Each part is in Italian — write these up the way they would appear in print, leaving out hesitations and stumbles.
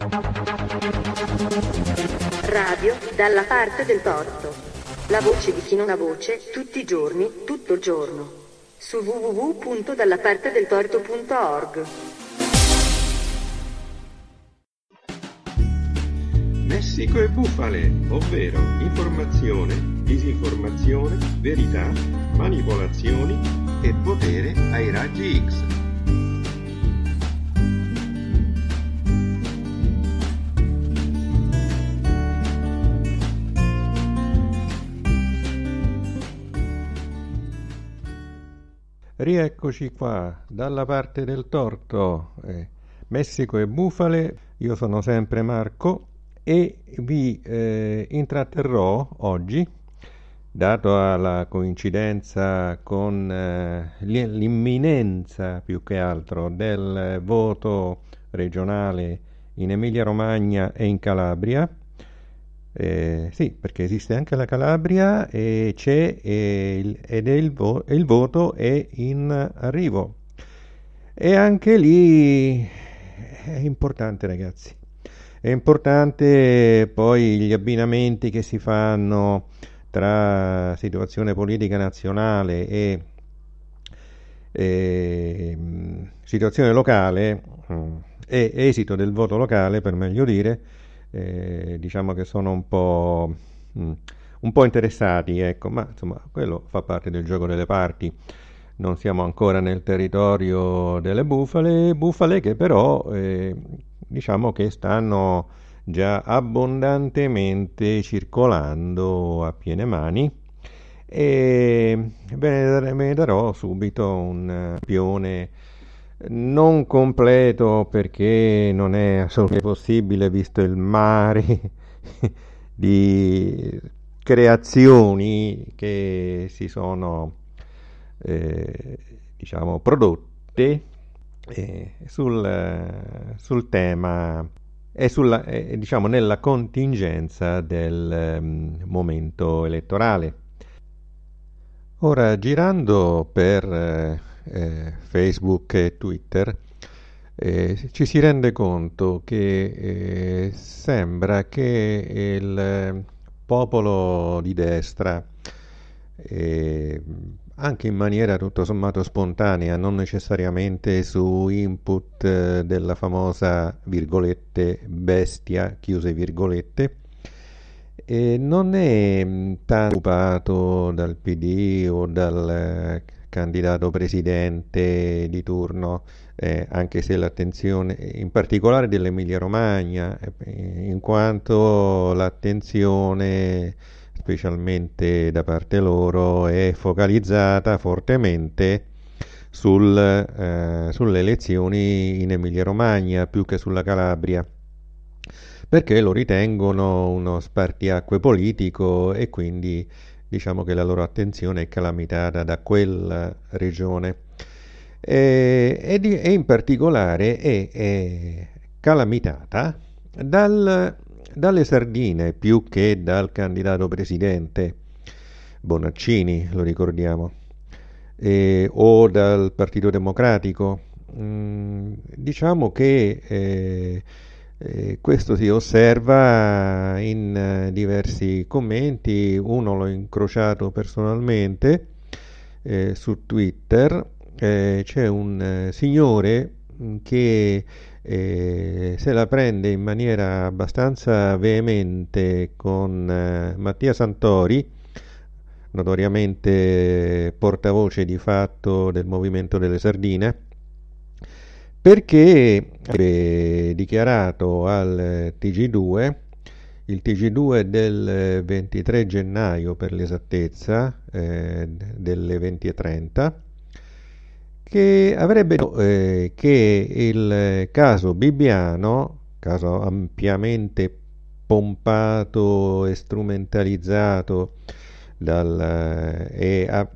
Radio dalla parte del torto. La voce di chi non ha voce, tutti i giorni, tutto il giorno. Su www.dallapartedeltorto.org. Messico e bufale, ovvero informazione, disinformazione, verità, manipolazioni e potere ai raggi X. Rieccoci qua, dalla parte del torto, Messico e bufale. Io sono sempre Marco e vi intratterrò oggi, dato la coincidenza con l'imminenza più che altro del voto regionale in Emilia-Romagna e in Calabria. Sì, perché esiste anche la Calabria e c'è ed è il voto è in arrivo. E anche lì è importante, ragazzi. È importante poi gli abbinamenti che si fanno tra situazione politica nazionale e situazione locale e esito del voto locale, per meglio dire. Diciamo che sono un po' interessati, ecco, ma insomma quello fa parte del gioco delle parti. Non siamo ancora nel territorio delle bufale che però diciamo che stanno già abbondantemente circolando a piene mani, e ve ne darò subito un campione non completo, perché non è assolutamente possibile visto il mare di creazioni che si sono diciamo prodotte sul tema e diciamo nella contingenza del momento elettorale. Ora, girando per Facebook e Twitter, ci si rende conto che sembra che il popolo di destra, anche in maniera tutto sommato spontanea, non necessariamente su input della famosa virgolette bestia, chiuse virgolette, non è tanto occupato dal PD o dal candidato presidente di turno, anche se l'attenzione, in particolare dell'Emilia Romagna, in quanto l'attenzione, specialmente da parte loro, è focalizzata fortemente sulle elezioni in Emilia Romagna più che sulla Calabria, perché lo ritengono uno spartiacque politico e quindi diciamo che la loro attenzione è calamitata da quella regione e in particolare è calamitata dalle sardine più che dal candidato presidente Bonaccini, lo ricordiamo, o dal Partito Democratico. Diciamo che questo si osserva in diversi commenti. Uno l'ho incrociato personalmente su Twitter. C'è un signore che se la prende in maniera abbastanza veemente con Mattia Santori, notoriamente portavoce di fatto del Movimento delle Sardine, perché avrebbe dichiarato al TG2, il TG2 del 23 gennaio per l'esattezza, delle 20:30, che avrebbe detto che il caso Bibbiano, caso ampiamente pompato e strumentalizzato e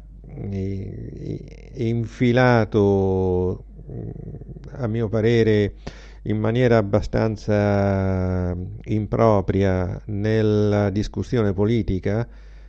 infilato, a mio parere, in maniera abbastanza impropria nella discussione politica,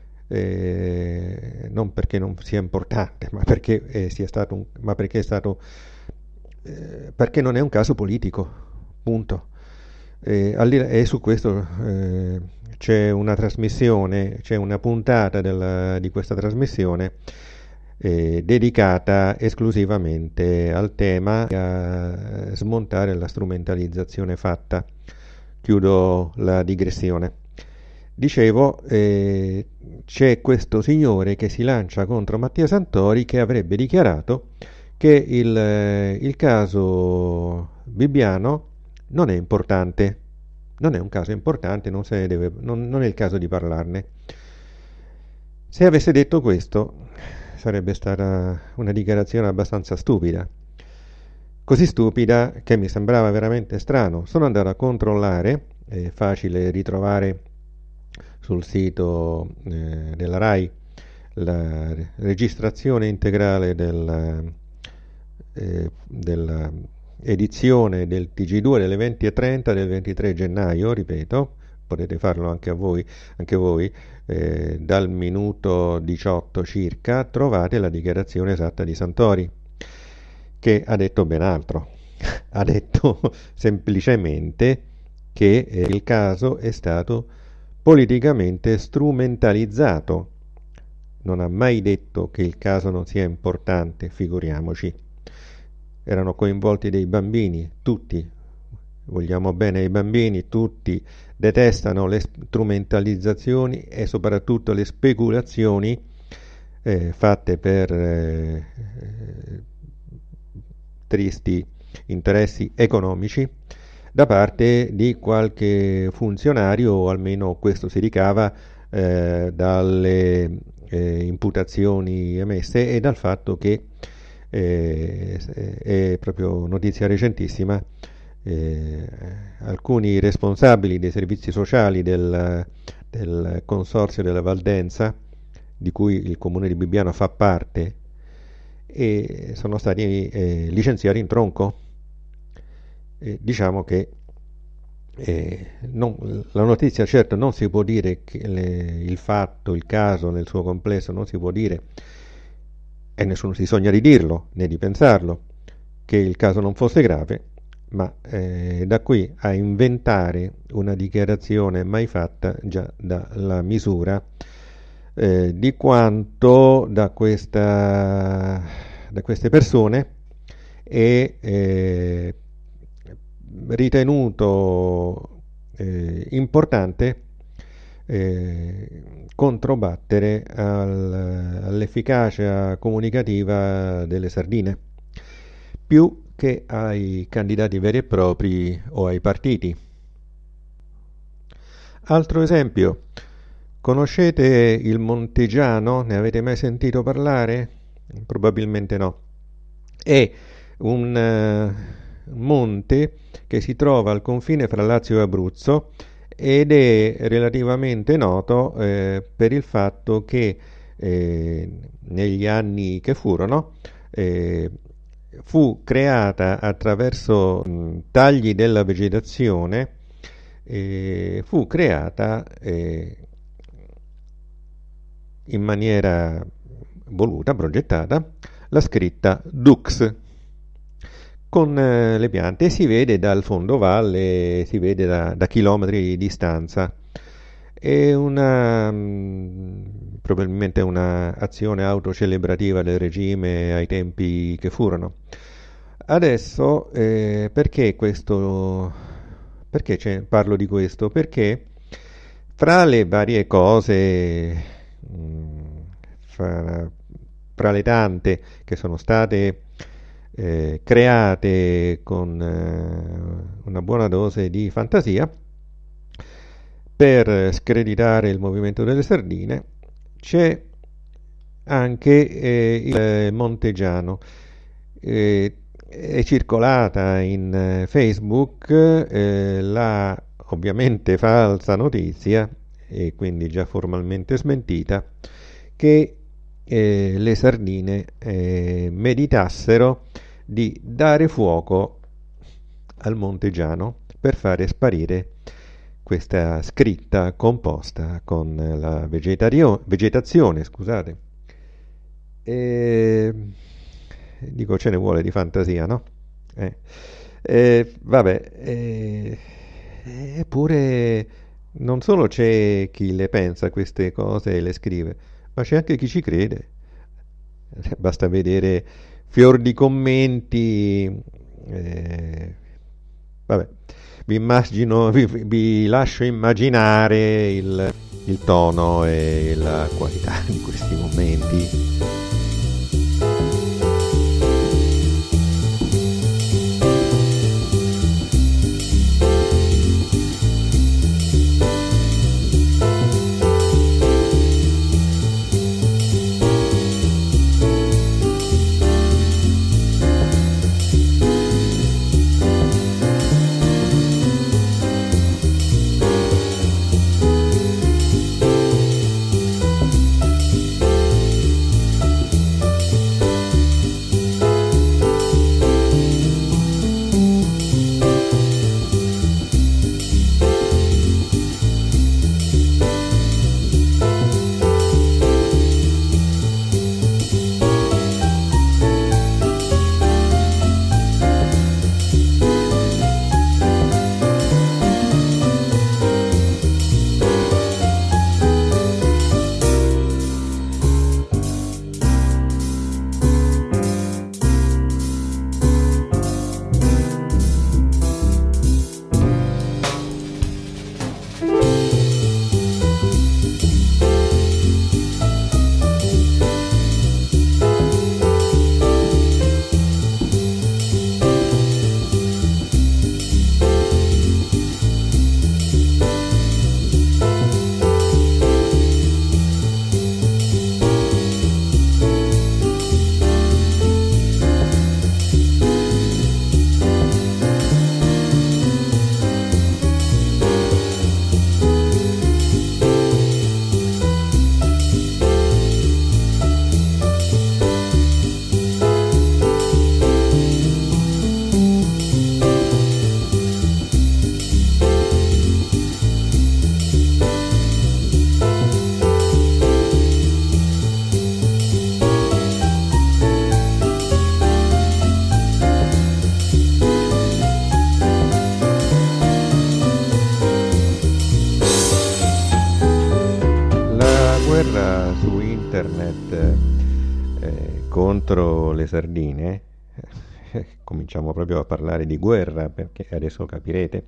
non perché non sia importante, ma perché sia stato perché non è un caso politico, punto. E su questo c'è una trasmissione, c'è una puntata di questa trasmissione dedicata esclusivamente al tema, a smontare la strumentalizzazione fatta. Chiudo la digressione. Dicevo, c'è questo signore che si lancia contro Mattia Santori, che avrebbe dichiarato che il caso Bibbiano non è importante, non è un caso importante, non è il caso di parlarne. Se avesse detto questo, sarebbe stata una dichiarazione abbastanza stupida, così stupida che mi sembrava veramente strano. Sono andato a controllare, è facile ritrovare sul sito della RAI la registrazione integrale della edizione del TG2 delle 20:30 del 23 gennaio, ripeto, potete farlo anche voi, dal minuto 18 circa trovate la dichiarazione esatta di Santori, che ha detto ben altro. Ha detto semplicemente che il caso è stato politicamente strumentalizzato. Non ha mai detto che il caso non sia importante, figuriamoci. Erano coinvolti dei bambini, tutti vogliamo bene ai bambini, tutti detestano le strumentalizzazioni e soprattutto le speculazioni fatte per tristi interessi economici da parte di qualche funzionario, o almeno questo si ricava dalle imputazioni emesse e dal fatto che è proprio notizia recentissima, alcuni responsabili dei servizi sociali del consorzio della Valdenza, di cui il comune di Bibbiano fa parte, e sono stati licenziati in tronco. Diciamo che la notizia, certo, non si può dire che il fatto, il caso nel suo complesso non si può dire, e nessuno si sogna di dirlo né di pensarlo, che il caso non fosse grave, ma da qui a inventare una dichiarazione mai fatta già dalla misura di quanto da queste persone è ritenuto importante controbattere all'efficacia comunicativa delle sardine, più che ai candidati veri e propri o ai partiti. Altro esempio, conoscete il Montegiano? Ne avete mai sentito parlare? Probabilmente no. È un monte che si trova al confine fra Lazio e Abruzzo ed è relativamente noto per il fatto che negli anni che furono fu creata attraverso tagli della vegetazione, fu creata in maniera voluta, progettata, la scritta Dux con le piante, e si vede dal fondovalle, si vede da chilometri di distanza. È probabilmente una azione autocelebrativa del regime ai tempi che furono. Adesso perché parlo di questo? Perché fra le varie cose, fra le tante che sono state create con una buona dose di fantasia per screditare il movimento delle sardine, c'è anche il Montegiano. È circolata in Facebook la ovviamente falsa notizia, e quindi già formalmente smentita, che le sardine meditassero di dare fuoco al Montegiano per fare sparire questa scritta composta con la vegetazione, scusate. Dico, ce ne vuole di fantasia, no? Eppure non solo c'è chi le pensa queste cose e le scrive, ma c'è anche chi ci crede. Basta vedere fior di commenti. Vabbè, vi lascio immaginare il tono e la qualità di questi momenti. Guerra su internet contro le sardine, cominciamo proprio a parlare di guerra, perché adesso capirete.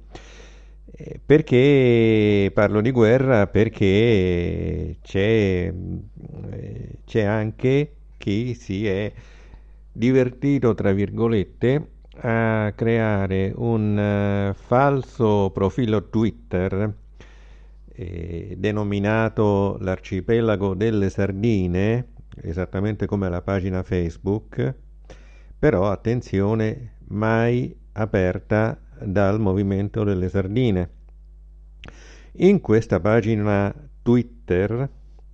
Perché parlo di guerra? Perché c'è anche chi si è divertito, tra virgolette, a creare un falso profilo Twitter denominato l'Arcipelago delle Sardine, esattamente come la pagina Facebook, però attenzione, mai aperta dal Movimento delle Sardine. In questa pagina Twitter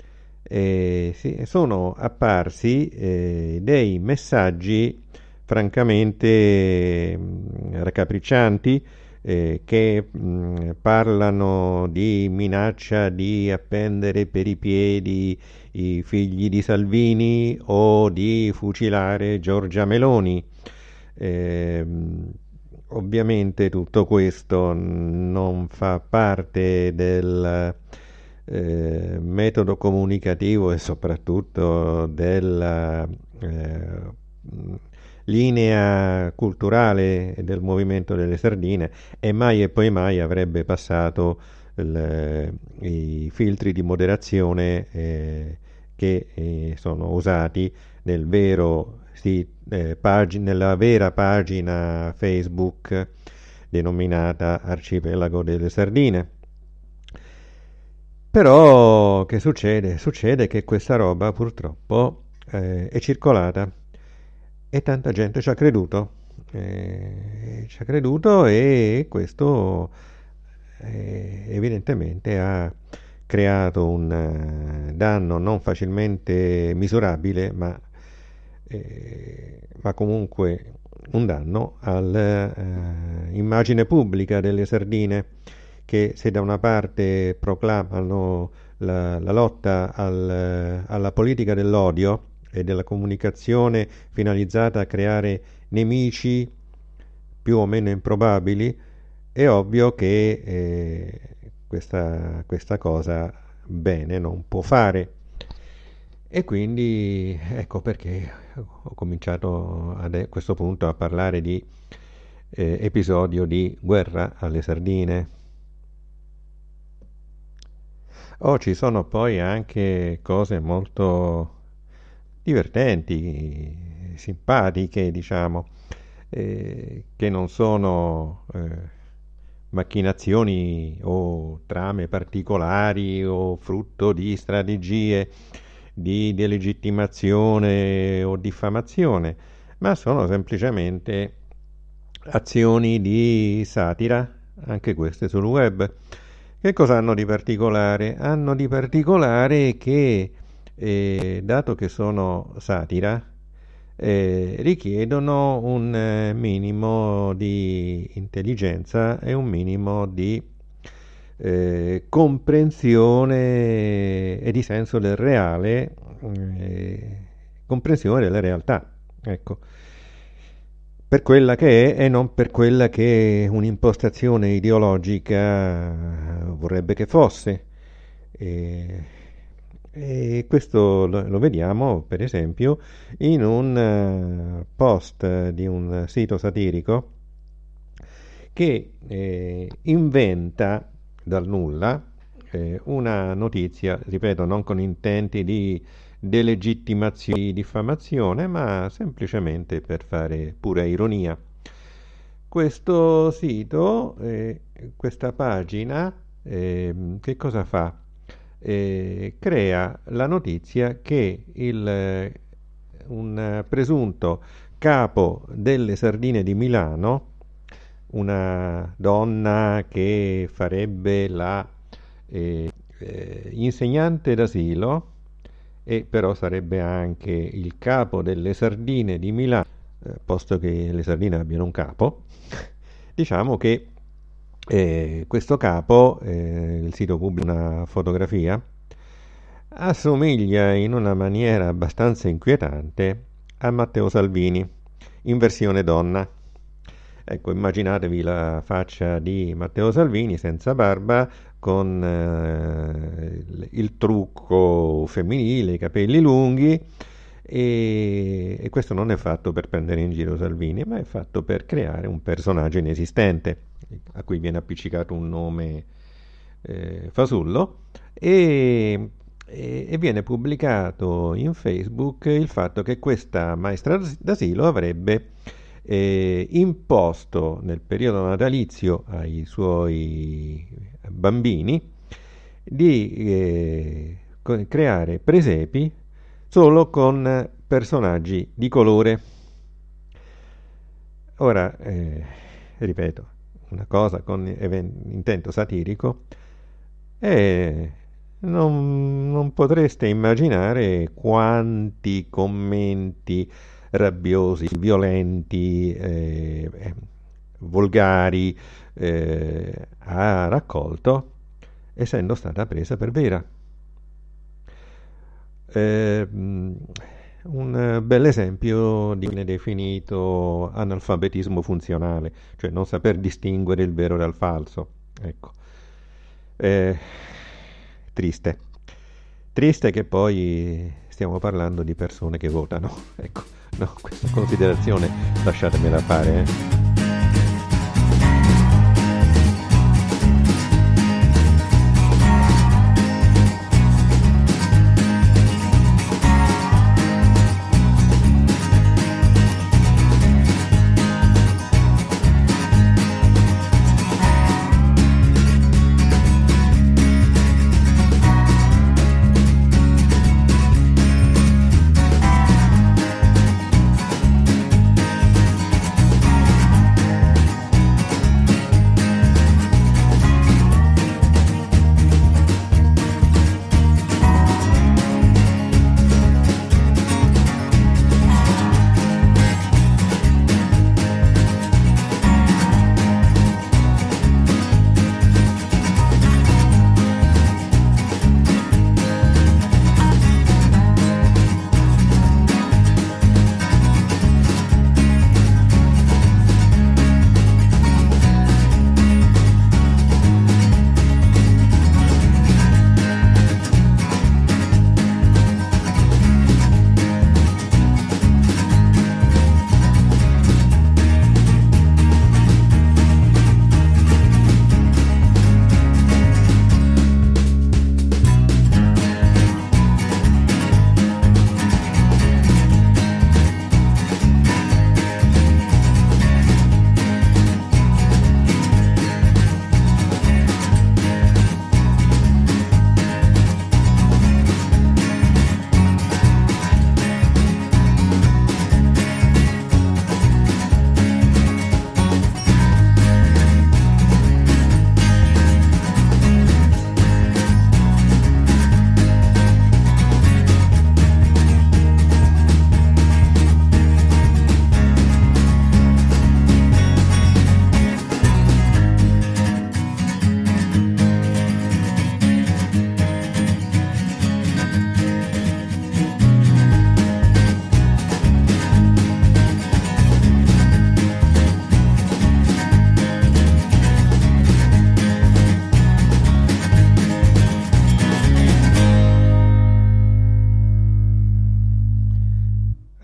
sono apparsi dei messaggi francamente raccapriccianti, che parlano di minaccia di appendere per i piedi i figli di Salvini o di fucilare Giorgia Meloni. Ovviamente tutto questo non fa parte del metodo comunicativo e soprattutto della linea culturale del Movimento delle Sardine, e mai e poi mai avrebbe passato i filtri di moderazione che sono usati nella vera pagina Facebook denominata Arcipelago delle Sardine. Però che succede? Succede che questa roba purtroppo è circolata e tanta gente ci ha creduto. E questo evidentemente ha creato un danno non facilmente misurabile, ma comunque un danno all'immagine pubblica delle sardine, che se da una parte proclamano la lotta alla politica dell'odio e della comunicazione finalizzata a creare nemici più o meno improbabili, è ovvio che questa cosa bene non può fare, e quindi ecco perché ho cominciato a questo punto a parlare di episodio di guerra alle sardine. Ci sono poi anche cose molto divertenti, simpatiche, diciamo, che non sono macchinazioni o trame particolari o frutto di strategie di delegittimazione o diffamazione, ma sono semplicemente azioni di satira, anche queste sul web. Che cosa hanno di particolare? Hanno di particolare che, dato che sono satira, richiedono un minimo di intelligenza e un minimo di comprensione e di senso del reale, comprensione della realtà, ecco, per quella che è e non per quella che un'impostazione ideologica vorrebbe che fosse. E questo lo vediamo per esempio in un post di un sito satirico che inventa dal nulla una notizia, ripeto, non con intenti di delegittimazione, di diffamazione, ma semplicemente per fare pura ironia. Questo sito, questa pagina, che cosa fa? Crea la notizia che un presunto capo delle sardine di Milano, una donna che farebbe la insegnante d'asilo e però sarebbe anche il capo delle sardine di Milano, posto che le sardine abbiano un capo, diciamo che questo capo, il sito pubblica una fotografia, assomiglia in una maniera abbastanza inquietante a Matteo Salvini in versione donna. Ecco, immaginatevi la faccia di Matteo Salvini senza barba, con il trucco femminile, i capelli lunghi, e questo non è fatto per prendere in giro Salvini, ma è fatto per creare un personaggio inesistente a cui viene appiccicato un nome fasullo, e viene pubblicato in Facebook il fatto che questa maestra d'asilo avrebbe imposto nel periodo natalizio ai suoi bambini di creare presepi solo con personaggi di colore. Ora, ripeto, una cosa con intento satirico, non potreste immaginare quanti commenti rabbiosi, violenti, volgari ha raccolto, essendo stata presa per vera. Un bel esempio viene definito analfabetismo funzionale, cioè non saper distinguere il vero dal falso. Ecco. Triste che poi stiamo parlando di persone che votano. Ecco, no, questa considerazione lasciatemela fare.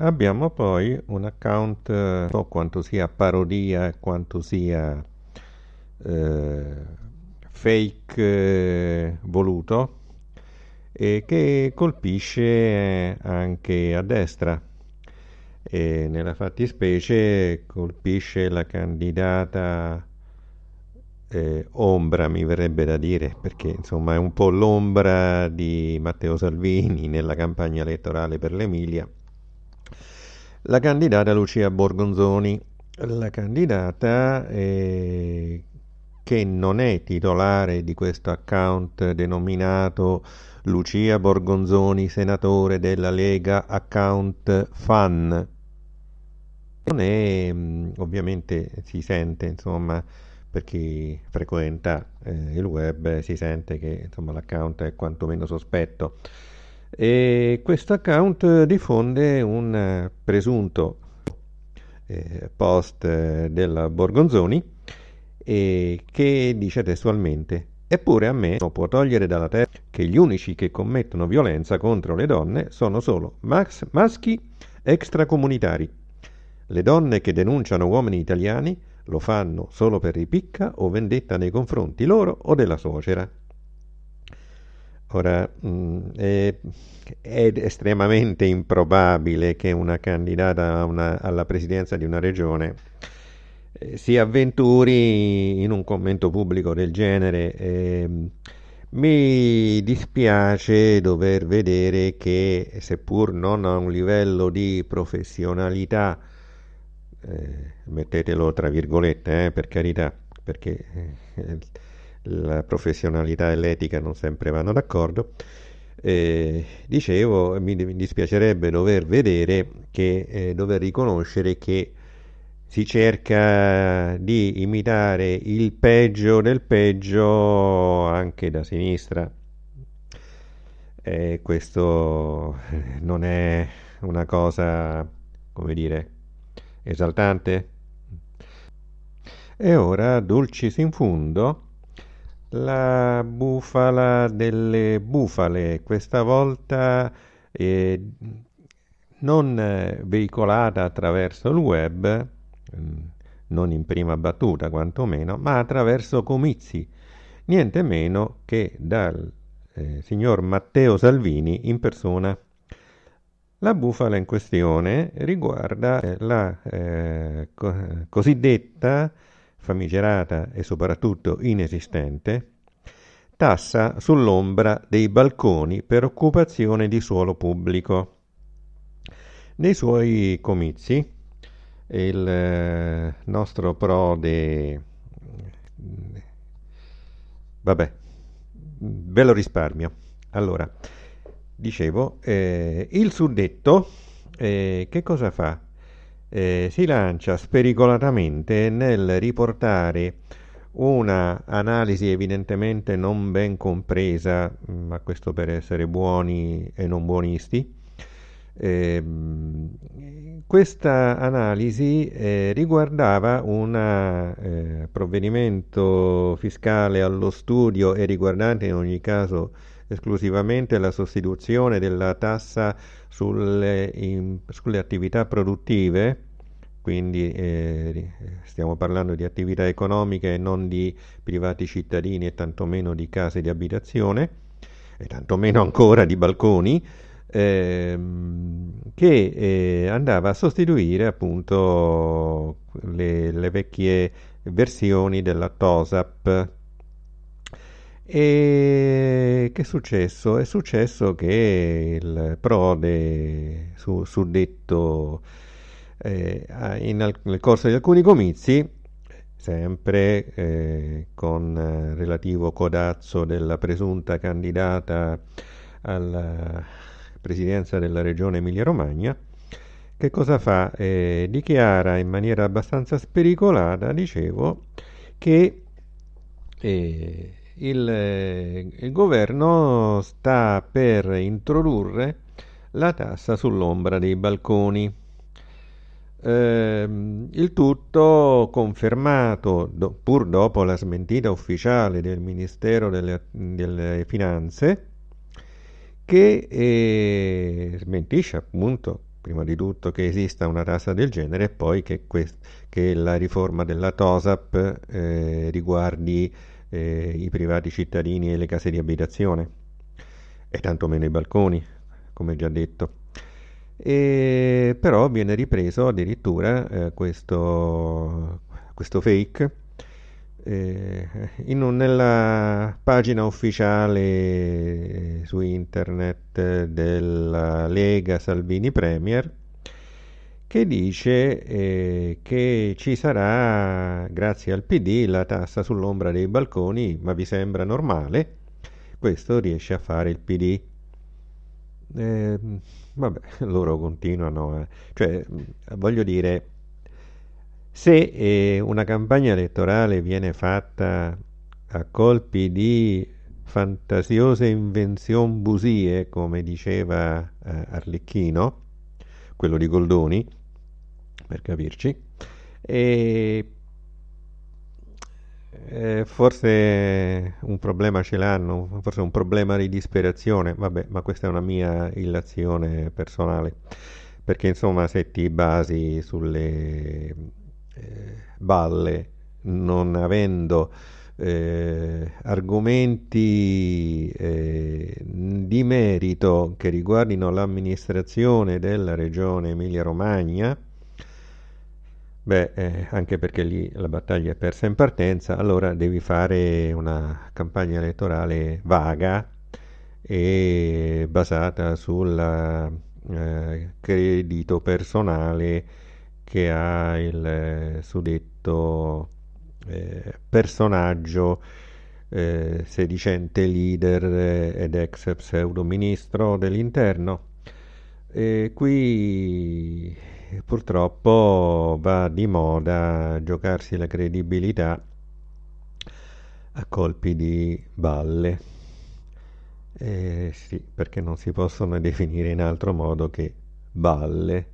abbiamo poi un account, non so quanto sia parodia e quanto sia fake voluto, e che colpisce anche a destra, e nella fattispecie colpisce la candidata ombra, mi verrebbe da dire, perché insomma è un po' l'ombra di Matteo Salvini nella campagna elettorale per l'Emilia, la candidata Lucia Borgonzoni, la candidata che non è titolare di questo account denominato Lucia Borgonzoni, senatore della Lega, account fan. Non è, ovviamente si sente, insomma, per chi frequenta il web, si sente che insomma, l'account è quantomeno sospetto. E questo account diffonde un presunto post della Borgonzoni che dice testualmente: eppure a me non può togliere dalla testa che gli unici che commettono violenza contro le donne sono solo maschi extracomunitari. Le donne che denunciano uomini italiani lo fanno solo per ripicca o vendetta nei confronti loro o della suocera. Ora, è estremamente improbabile che una candidata alla presidenza di una regione si avventuri in un commento pubblico del genere. Mi dispiace dover vedere che, seppur non a un livello di professionalità, mettetelo tra virgolette, per carità, perché la professionalità e l'etica non sempre vanno d'accordo, dicevo, mi dispiacerebbe dover vedere che, dover riconoscere che si cerca di imitare il peggio del peggio anche da sinistra. Questo non è una cosa, come dire, esaltante. E ora, dulcis in fundo, la bufala delle bufale, questa volta non veicolata attraverso il web, non in prima battuta quantomeno, ma attraverso comizi, niente meno che dal signor Matteo Salvini in persona. La bufala in questione riguarda la cosiddetta, famigerata e soprattutto inesistente, tassa sull'ombra dei balconi per occupazione di suolo pubblico. Nei suoi comizi il nostro prode, vabbè, ve lo risparmio. Allora, dicevo, il suddetto che cosa fa? Si lancia spericolatamente nel riportare una analisi evidentemente non ben compresa, ma questo per essere buoni e non buonisti. Questa analisi riguardava un provvedimento fiscale allo studio e riguardante in ogni caso esclusivamente la sostituzione della tassa sulle attività produttive, quindi stiamo parlando di attività economiche e non di privati cittadini e tantomeno di case di abitazione e tantomeno ancora di balconi, che andava a sostituire appunto le vecchie versioni della TOSAP. E che è successo? È successo che il prode suddetto nel corso di alcuni comizi, sempre con relativo codazzo della presunta candidata alla presidenza della regione Emilia-Romagna, che cosa fa? Dichiara in maniera abbastanza spericolata, dicevo, che il governo sta per introdurre la tassa sull'ombra dei balconi. Il tutto confermato pur dopo la smentita ufficiale del Ministero delle Finanze, che smentisce appunto prima di tutto che esista una tassa del genere e poi che la riforma della TOSAP riguardi i privati cittadini e le case di abitazione e tantomeno i balconi, come già detto. Però viene ripreso addirittura questo fake nella pagina ufficiale su internet della Lega Salvini Premier, che dice che ci sarà, grazie al PD, la tassa sull'ombra dei balconi, ma vi sembra normale? Questo riesce a fare il PD. Vabbè, loro continuano, cioè, voglio dire, se una campagna elettorale viene fatta a colpi di fantasiose invenzioni busie, come diceva Arlecchino, quello di Goldoni, per capirci, e forse un problema ce l'hanno, forse un problema di disperazione, vabbè, ma questa è una mia illazione personale, perché insomma se ti basi sulle balle, non avendo argomenti di merito che riguardino l'amministrazione della regione Emilia-Romagna, anche perché lì la battaglia è persa in partenza, allora devi fare una campagna elettorale vaga e basata sul credito personale che ha il suddetto personaggio sedicente leader ed ex pseudo ministro dell'interno. Qui purtroppo va di moda giocarsi la credibilità a colpi di balle. Sì, perché non si possono definire in altro modo che balle.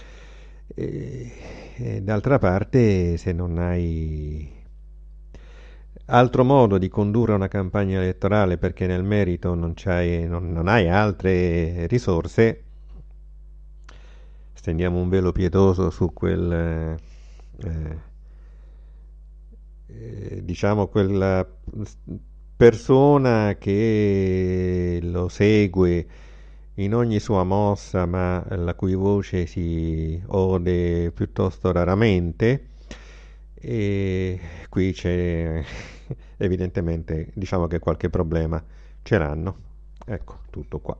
D'altra parte, se non hai altro modo di condurre una campagna elettorale perché nel merito non hai altre risorse, stendiamo un velo pietoso su quella persona che lo segue in ogni sua mossa, ma la cui voce si ode piuttosto raramente, e qui c'è evidentemente, diciamo che qualche problema ce l'hanno. Ecco, tutto qua.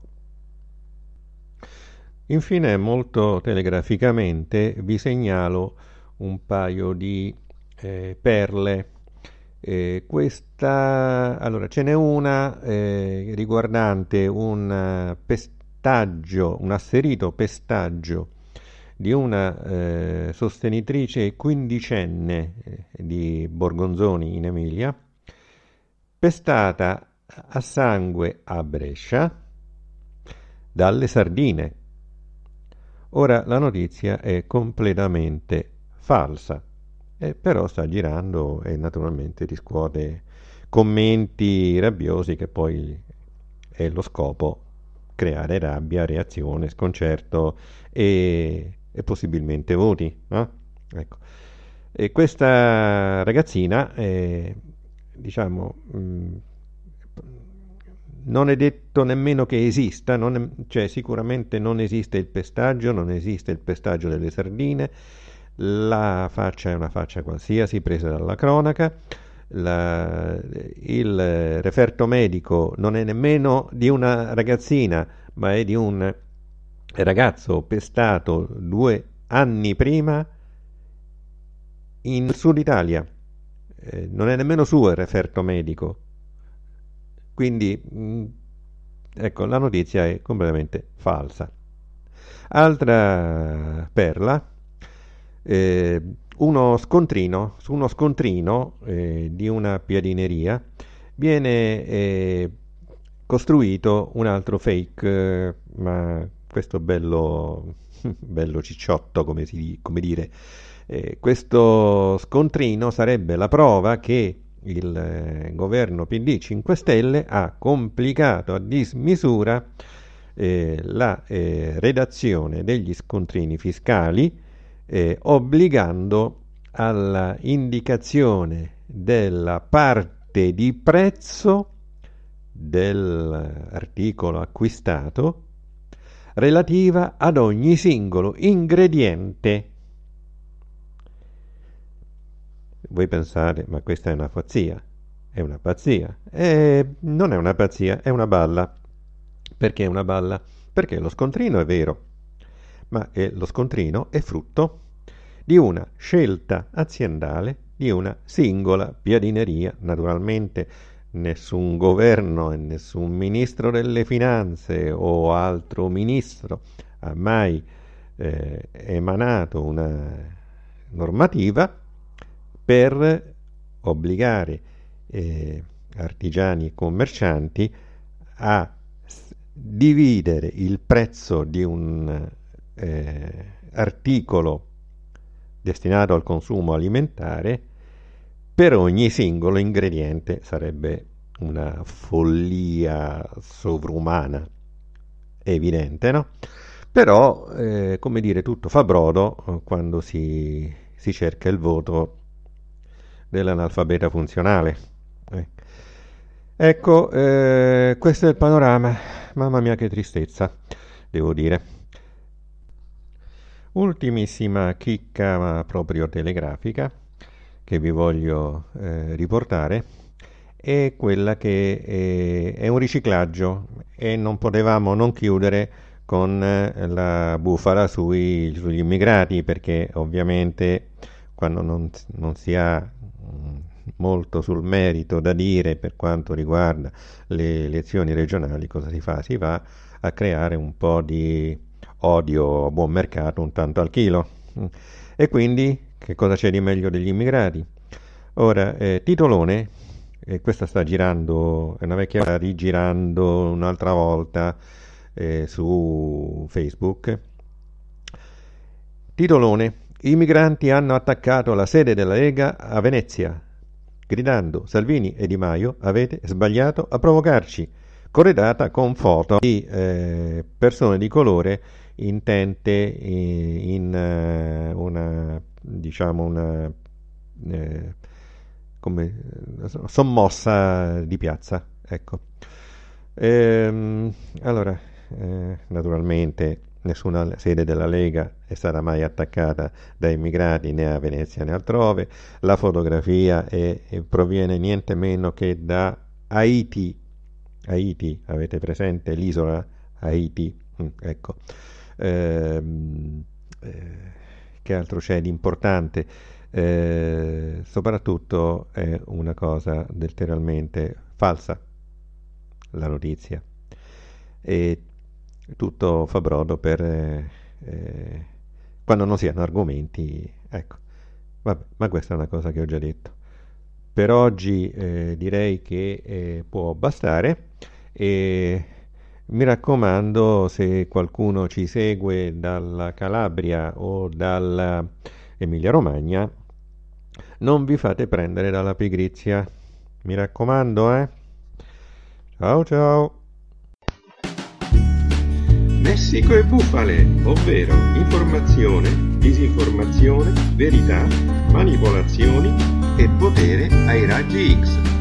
Infine, molto telegraficamente, vi segnalo un paio di perle. Allora, ce n'è una riguardante un asserito pestaggio di una sostenitrice quindicenne di Borgonzoni in Emilia, pestata a sangue a Brescia dalle sardine. Ora la notizia è completamente falsa, però sta girando e naturalmente riscuote commenti rabbiosi, che poi è lo scopo: creare rabbia, reazione, sconcerto e possibilmente voti, no? Ecco. E questa ragazzina, diciamo, non è detto nemmeno che esista, cioè sicuramente non esiste il pestaggio, non esiste il pestaggio delle sardine, la faccia è una faccia qualsiasi presa dalla cronaca, il referto medico non è nemmeno di una ragazzina, ma è di un ragazzo pestato 2 anni prima in Sud Italia, non è nemmeno suo il referto medico. Quindi, ecco, la notizia è completamente falsa. Altra perla, su uno scontrino di una piadineria viene costruito un altro fake, ma questo bello cicciotto, come dire. Questo scontrino sarebbe la prova che il governo PD 5 Stelle ha complicato a dismisura la redazione degli scontrini fiscali, obbligando alla indicazione della parte di prezzo dell'articolo acquistato relativa ad ogni singolo ingrediente. Voi pensate, ma questa è una pazzia? È una pazzia? Non è una pazzia, è una balla. Perché è una balla? Perché lo scontrino è vero, ma lo scontrino è frutto di una scelta aziendale, di una singola piadineria. Naturalmente nessun governo e nessun ministro delle finanze o altro ministro ha mai emanato una normativa per obbligare artigiani e commercianti a dividere il prezzo di un articolo destinato al consumo alimentare per ogni singolo ingrediente. Sarebbe una follia sovrumana, è evidente, no? Però, come dire, tutto fa brodo quando si cerca il voto dell'analfabeta funzionale. Ecco, questo è il panorama. Mamma mia, che tristezza, devo dire. Ultimissima chicca, ma proprio telegrafica, che vi voglio riportare, è quella che è un riciclaggio, e non potevamo non chiudere con la bufala sugli immigrati, perché ovviamente quando non si ha molto sul merito da dire per quanto riguarda le elezioni regionali, cosa si fa? Si va a creare un po' di odio a buon mercato, un tanto al chilo. E quindi che cosa c'è di meglio degli immigrati? Ora, titolone, questa sta girando, è una vecchia, rigirando un'altra volta su Facebook. Titolone: i migranti hanno attaccato la sede della Lega a Venezia, gridando: Salvini e Di Maio, avete sbagliato a provocarci. Corredata con foto di persone di colore intente in una, diciamo, una come sommossa di piazza, ecco. Allora, naturalmente nessuna sede della Lega è stata mai attaccata da immigrati, né a Venezia né altrove. La fotografia proviene niente meno che da Haiti. Haiti, avete presente l'isola Haiti? Ecco. Che altro c'è di importante? Soprattutto è una cosa letteralmente falsa, la notizia, e tutto fa brodo per quando non si hanno argomenti, ecco. Vabbè, ma questa è una cosa che ho già detto. Per oggi direi che può bastare, e mi raccomando, se qualcuno ci segue dalla Calabria o dalla Emilia Romagna, non vi fate prendere dalla pigrizia, mi raccomando, Ciao ciao. Messico e bufale, ovvero informazione, disinformazione, verità, manipolazioni e potere ai raggi X.